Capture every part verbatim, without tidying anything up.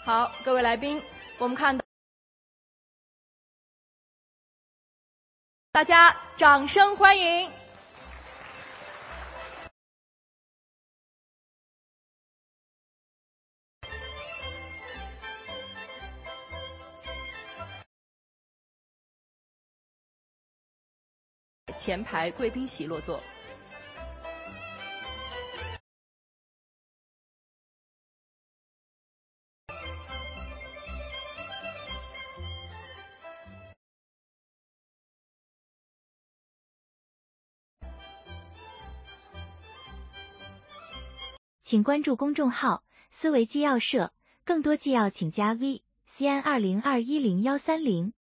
好，各位来宾，我们看到大家掌声欢迎。前排贵宾席落座。 请关注公众号“思维纪要社”，更多纪要请加 V 西安二零二一零幺三零。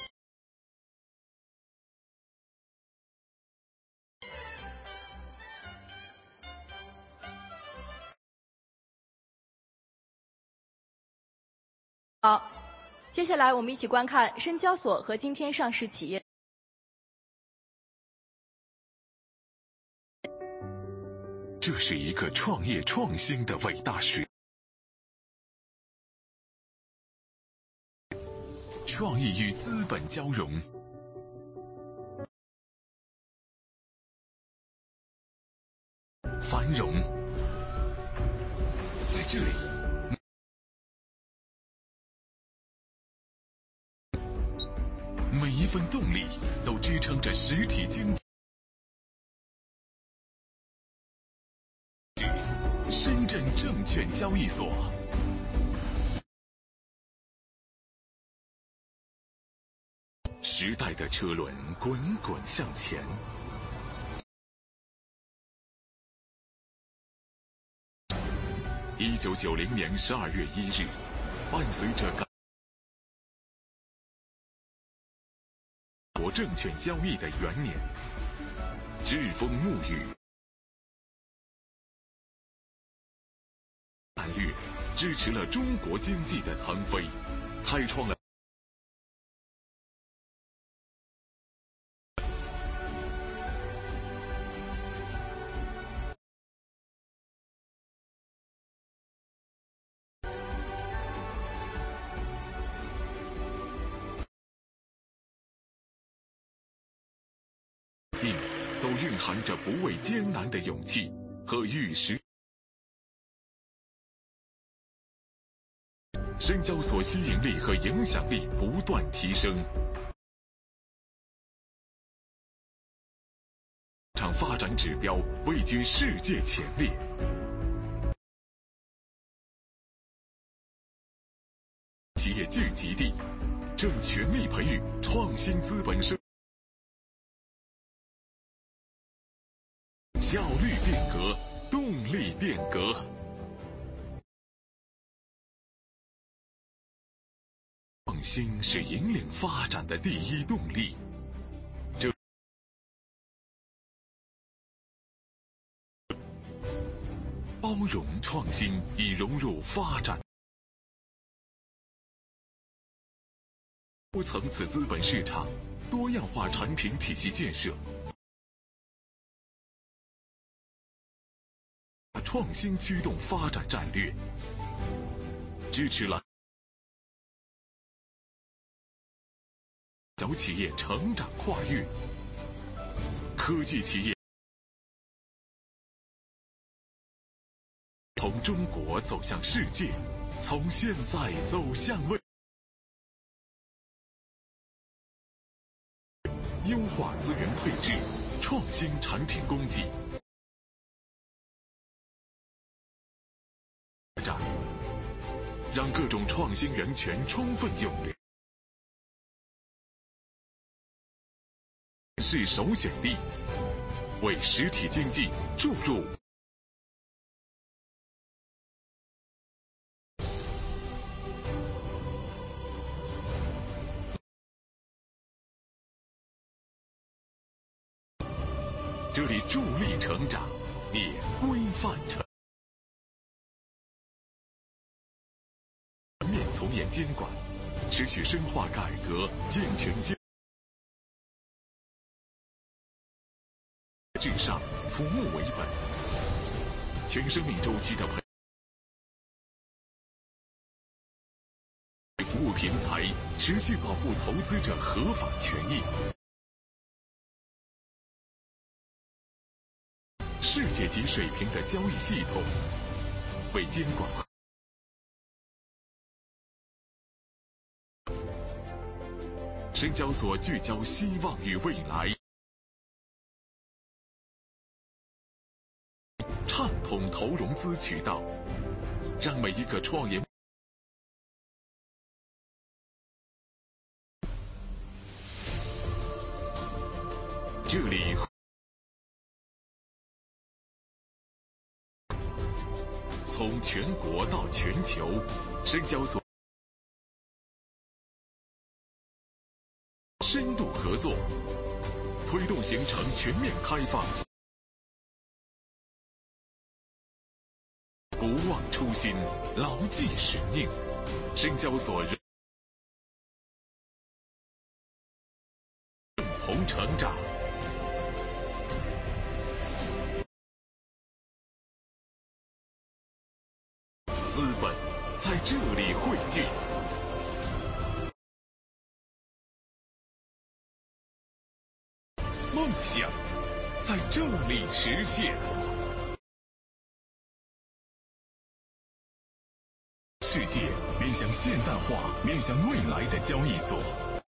好，接下来我们一起观看深交所和今天上市企业。 这是一个创业创新的伟大时代，创意与资本交融，繁荣在这里。每一份动力都支撑着实体经济。深圳证券交易所。时代的车轮滚滚向前。一九九零年十二月一日，伴随着港国证券交易的元年，栉风沐雨。战略支持了中国经济的腾飞，开创了都蕴含着不畏艰难的勇气和玉石。深交所吸引力和影响力不断提升，场发展指标位居世界前列。企业聚集地，正全力培育创新资本生效率变革，动力变革。创新是引领发展的第一动力。这包容创新已融入发展多层次资本市场，多样化产品体系建设，创新驱动发展战略，支持了小企业成长跨越，科技企业从中国走向世界，从现在走向未来，优化资源配置，创新产品供给，让各种创新源泉充分用量。是首选地，为实体经济注入这里助力成长，也规范成全面从严监管，持续深化改革，健全监至上，服务为本，全生命周期的培来，持续保护投资者合法权益。世界级水平的交易系统，为监管。深交所聚焦希望与未来，畅通投融资渠道，让每一个创业这里从全国到全球，深交所深度合作，推动形成全面开放，不忘初心，牢记使命。深交所认同成长。资本在这里汇聚，梦想在这里实现。世界面向现代化、面向未来的交易所，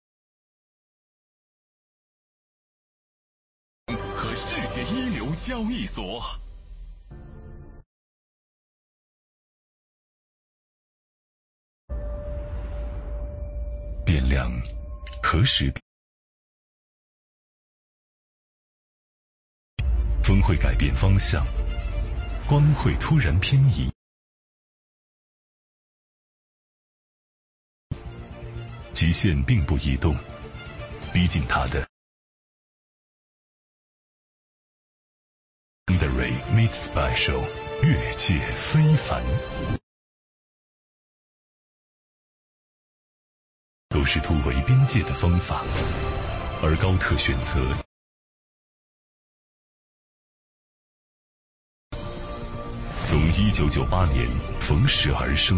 和世界一流交易所。变量何时风会改变方向，光会突然偏移，极限并不移动，逼近它的 The Ray Made Special 越界非凡，都是突围边界的方法，而高特选择从一九九八年逢时而生，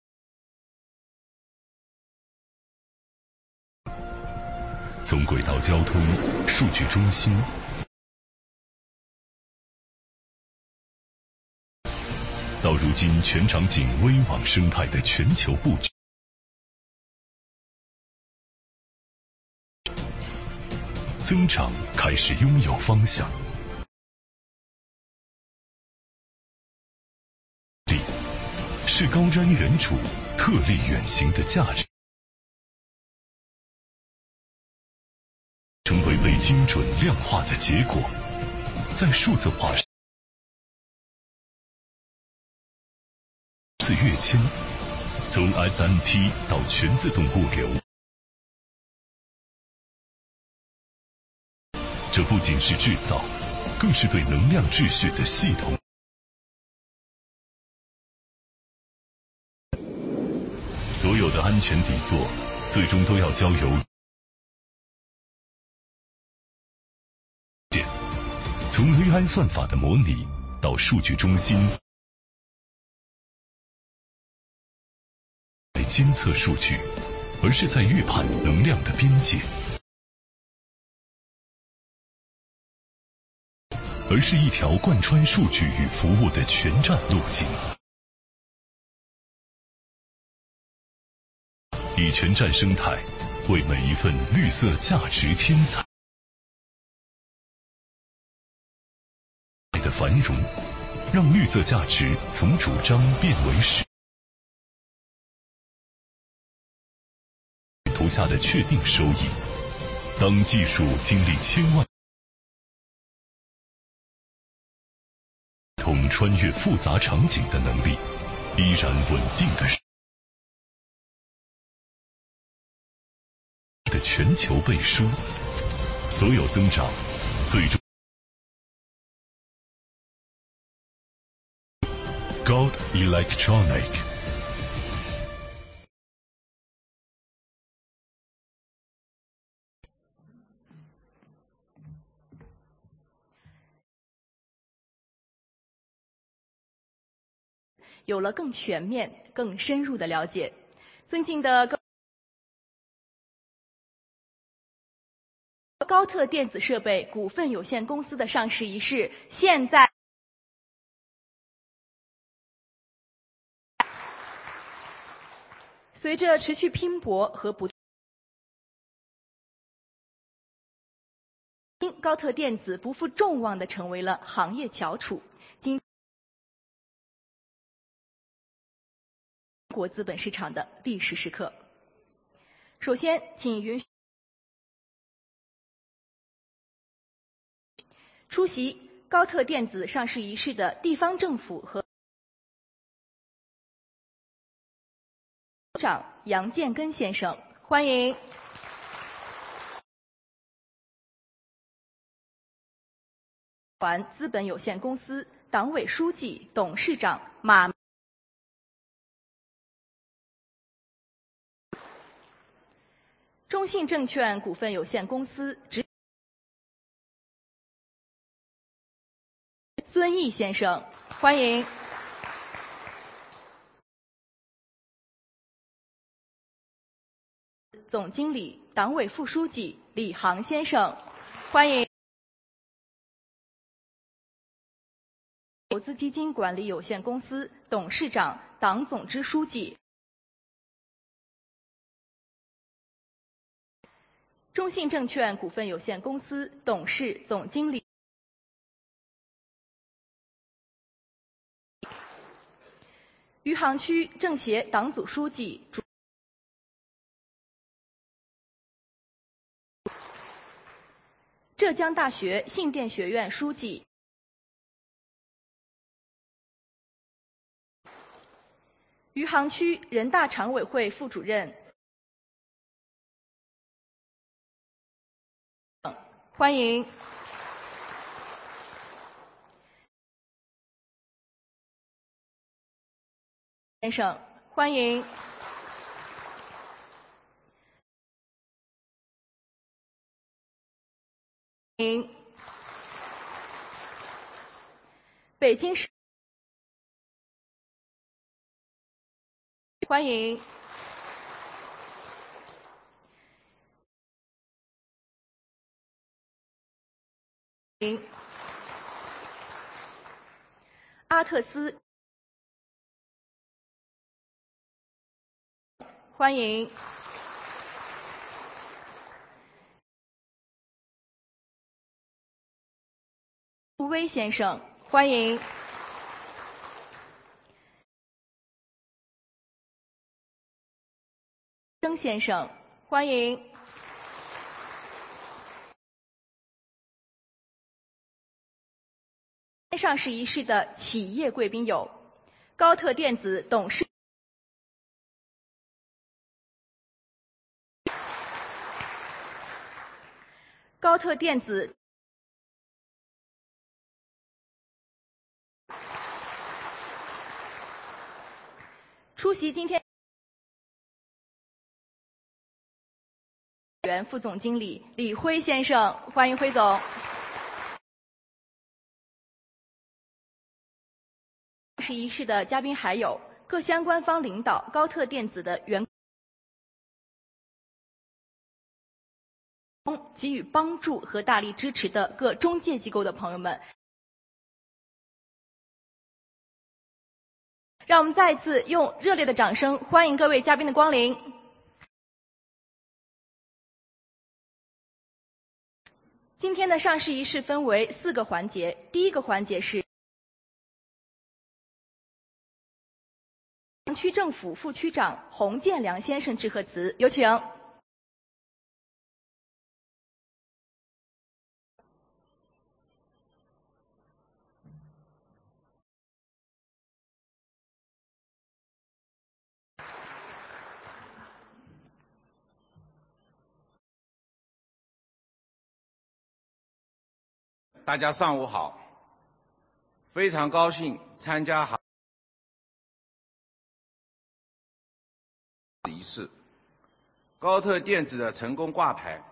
从轨道交通数据中心到如今全场景微网生态的全球布局，增长开始拥有方向。力是高瞻远瞩、特立远行的价值，成为被精准量化的结果，在数字化自跃迁，从 S M T 到全自动物流。这不仅是制造，更是对能量秩序的系统。所有的安全底座，最终都要交由从 A I 算法的模拟到数据中心来监测数据，而是在预判能量的边界。而是一条贯穿数据与服务的全站路径，以全站生态为每一份绿色价值添彩的繁荣，让绿色价值从主张变为实。图下的确定收益，当技术经历千万同穿越复杂场景的能力，依然稳定的的全球背书，所有增长最终 God Electronic。 有了更全面、更深入的了解。尊敬的各高特电子设备股份有限公司的上市仪式现在随着持续拼搏和不高特电子不负众望地成为了行业翘楚。今国资本市场的历史时刻。首先，请允许出席高特电子上市仪式的地方政府和长杨建根先生，欢迎。环资本有限公司党委书记、董事长马。中信证券股份有限公司执孙毅先生，欢迎。总经理、党委副书记李航先生，欢迎。投资基金管理有限公司董事长、党总支书记。中信证券股份有限公司董事总经理。余杭区政协党组书记。主浙江大学信电学院书记。余杭区人大常委会副主任。欢迎。先生，欢迎。欢迎。北京市。欢迎。阿特斯，欢迎。吴威先生，欢迎。曾先生，欢迎。上市仪式的企业贵宾有：高特电子董事高特电子出席今天原副总经理李辉先生，欢迎辉总。上市仪式的嘉宾还有各相关方领导、高特电子的员工给予帮助和大力支持的各中介机构的朋友们。让我们再一次用热烈的掌声欢迎各位嘉宾的光临。今天的上市仪式分为四个环节，第一个环节是区政府副区长洪建良先生致贺词，有请。 大家上午好，非常高兴参加行仪式。高特电子的成功挂牌，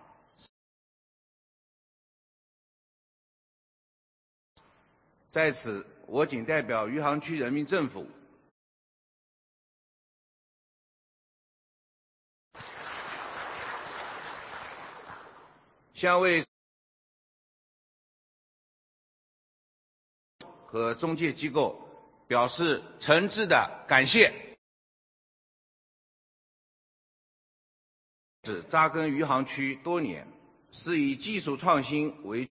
在此我谨代表余杭区人民政府向为和中介机构表示诚挚的感谢。是扎根余杭区多年，是以技术创新为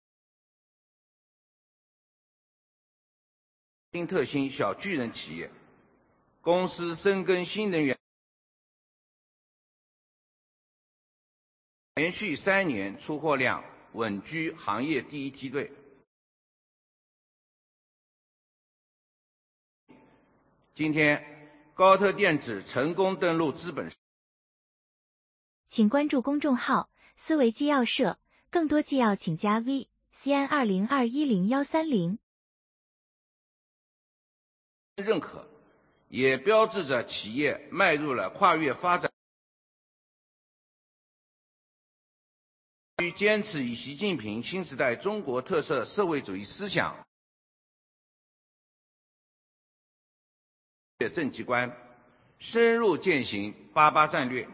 新特新小巨人企业，公司深耕新能源，连续三年出货量稳居行业第一梯队。今天，高特电子成功登陆资本市场。 请关注公众号“思维纪要社”，更多纪要请加 V C N 二零二一零幺三零。 认可，也标志着企业迈入了跨越发展。坚持以习近平新时代中国特色社会主义思想政绩观，深入践行八八战略，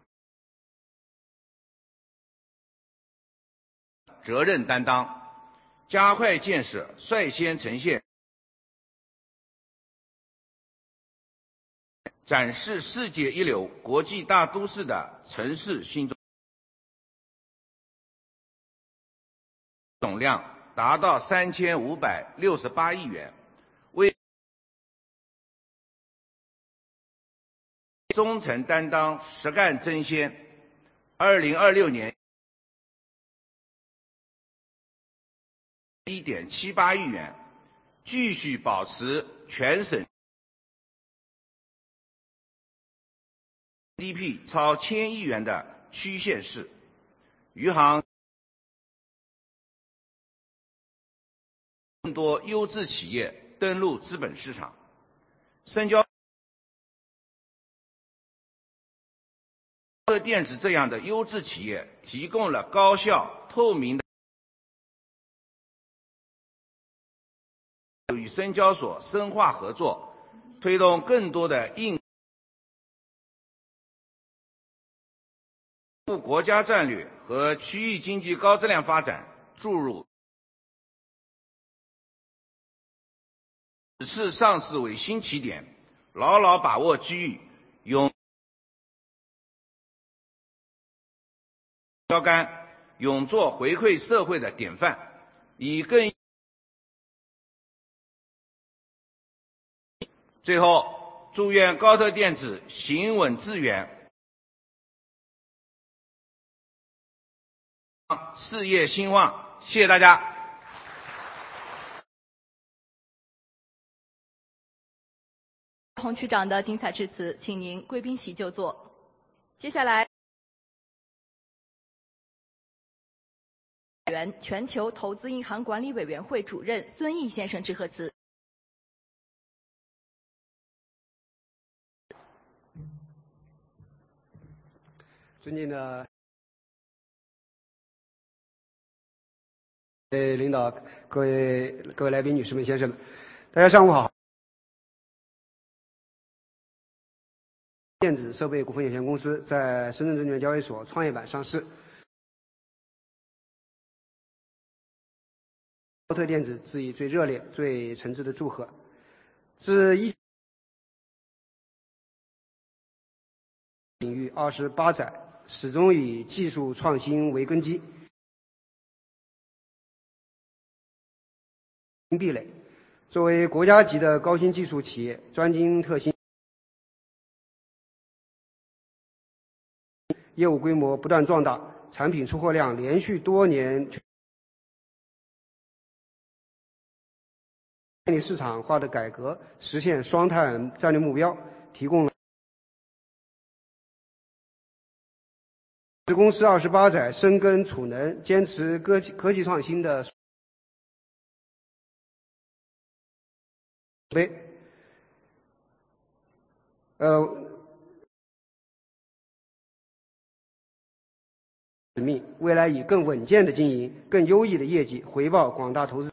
责任担当，加快建设，率先呈现，展示世界一流国际大都市的城市新中总量达到三千五百六十八亿元，为忠诚担当，实干争先。二零二六年一点七八亿元，继续保持全省 G D P 超千亿元的区县市。余杭更多优质企业登陆资本市场。深交电子这样的优质企业提供了高效透明的与深交所深化合作，推动更多的硬国家战略和区域经济高质量发展注入。此次上市为新起点，牢牢把握机遇，勇标杆，勇做回馈社会的典范，以更最后祝愿高特电子行稳致远，事业兴旺。谢谢大家。 洪区长的精彩致辞，请您贵宾席就坐。接下来，全球投资银行管理委员会主任孙毅先生致贺词。 尊敬的呃领导、各位各位来宾、女士们、先生们，大家上午好。电子设备股份有限公司在深圳证券交易所创业板上市。高特电子致以最热烈、最诚挚的祝贺。自一领域二十八载，始终以技术创新为根基，壁垒。作为国家级的高新技术企业，专精特新，业务规模不断壮大，产品出货量连续多年建立市场化的改革，实现双碳战略目标，提供了公司二十八载深耕储能，坚持科技科技创新的杯。呃，使命，未来以更稳健的经营、更优异的业绩回报广大投资者。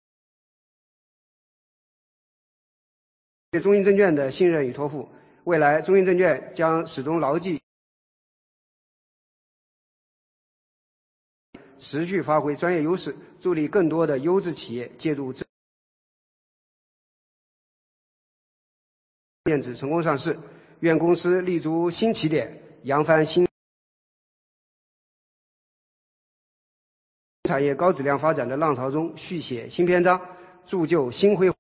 对中信证券的信任与托付，未来中信证券将始终牢记持续发挥专业优势，助力更多的优质企业借助电子成功上市。愿公司立足新起点，扬帆新产业高质量发展的浪潮中续写新篇章，铸就新辉煌。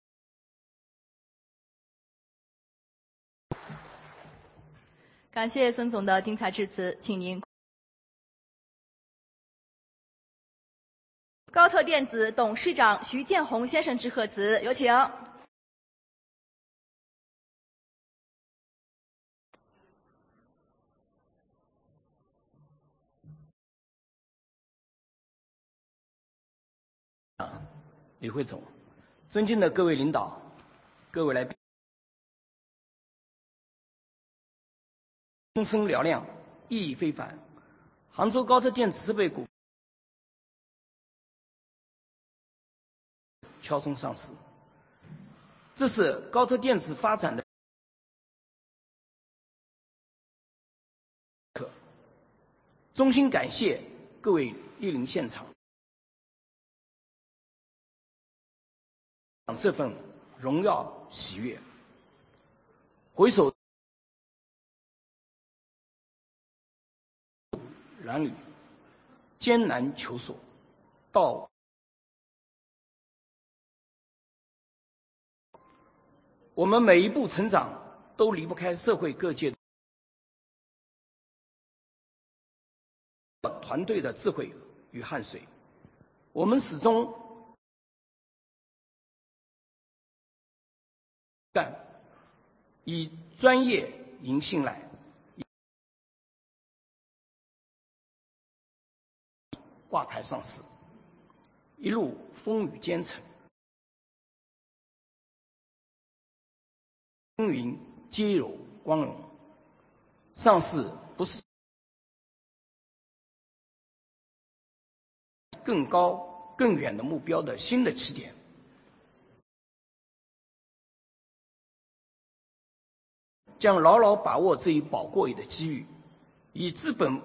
感谢孙总的精彩致辞，请您。高特电子董事长徐建宏先生致贺词，有请。 李慧总，尊敬的各位领导、各位来宾，风声嘹亮，意义非凡。杭州高特电子设备股敲钟上市，这是高特电子发展的可。衷心感谢各位莅临现场。这份荣耀喜悦，回首褴褛，艰难求索，到我们每一步成长都离不开社会各界团队的智慧与汗水，我们始终干以专业赢信赖，挂牌上市，一路风雨兼程，风云皆有光荣。上市不是更高更远的目标的新的起点。将牢牢把握这一宝贵的机遇，以资本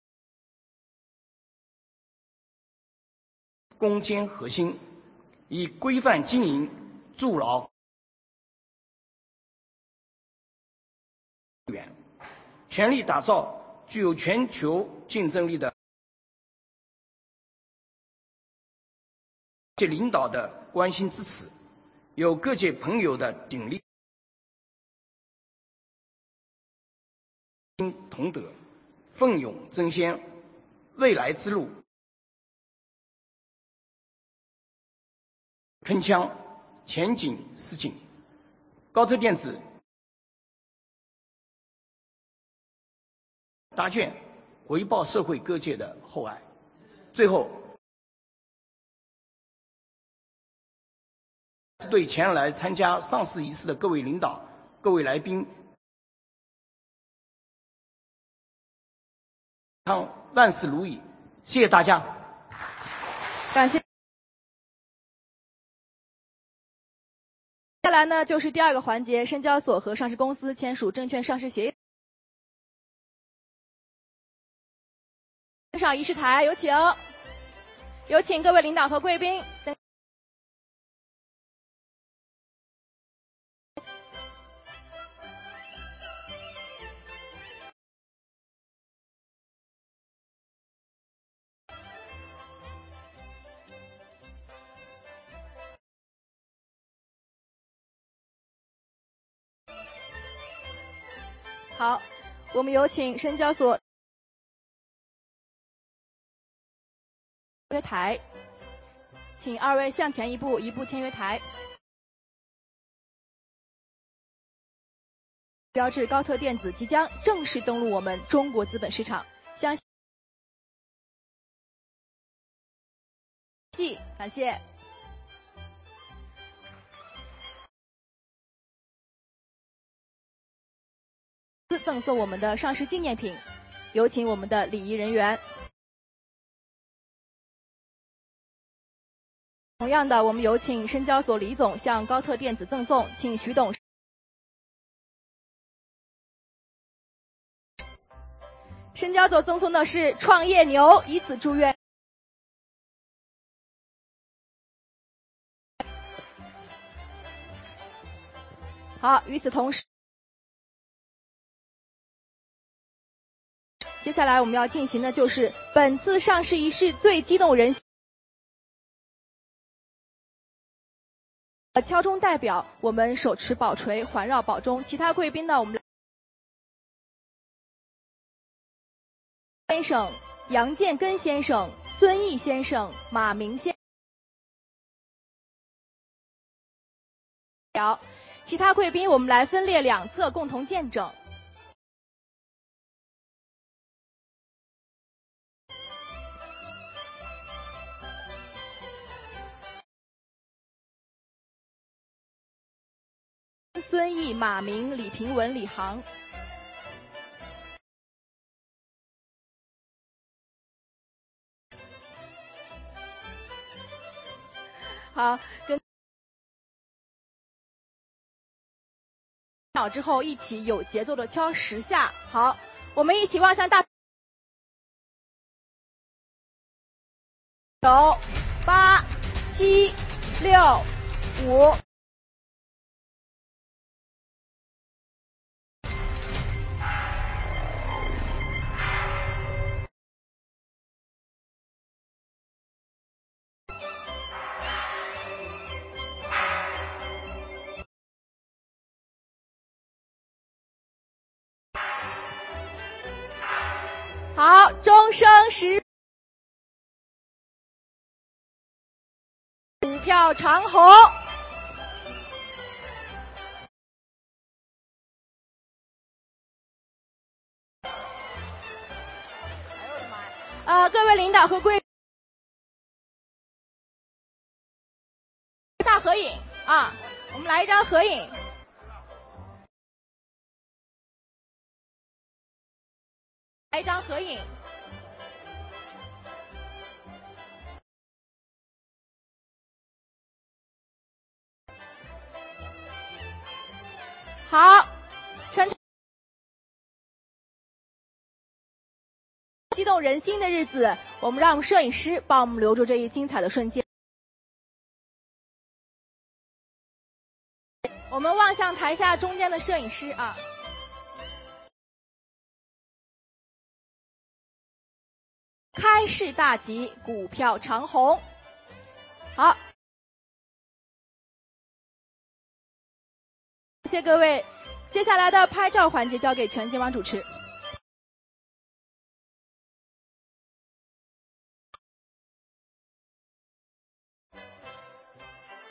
攻坚核心，以规范经营筑牢远，全力打造具有全球竞争力的各界领导的关心支持，有各界朋友的鼎力同德，奋勇争先，未来之路铿锵，前景似锦。高特电子答卷，回报社会各界的厚爱。最后，对前来参加上市仪式的各位领导、各位来宾，康万事如意，谢谢大家。 感谢。接下来呢，就是第二个环节，深交所和上市公司签署证券上市协议。上仪式台，有请，有请各位领导和贵宾。好，我们有请深交所签约台，请二位向前一步，一步签约台。标志高特电子即将正式登陆我们中国资本市场，相信感谢。赠送我们的上市纪念品，有请我们的礼仪人员。同样的，我们有请深交所李总向高特电子赠送，请徐董。深交所赠送的是创业牛，以此祝愿。 好，与此同时，接下来我们要进行的就是本次上市仪式最激动人心。敲钟代表，我们手持宝锤环绕宝钟，其他贵宾呢，我们先生杨建根先生、孙毅先生、马明先生，其他贵宾我们来分列两侧共同见证。孙毅、马明、李平文、李航。好，跟秒之后一起有节奏的敲十下。好，我们一起望向大。九、八、七、六、五。好，钟声十，股票长虹。呃，各位领导和贵大合影啊，我们来一张合影。来一张合影。好，全场激动人心的日子，我们让摄影师帮我们留住这一精彩的瞬间。我们望向台下中间的摄影师啊。开市大吉，股票长虹。好，谢谢各位。接下来的拍照环节交给全金网主持。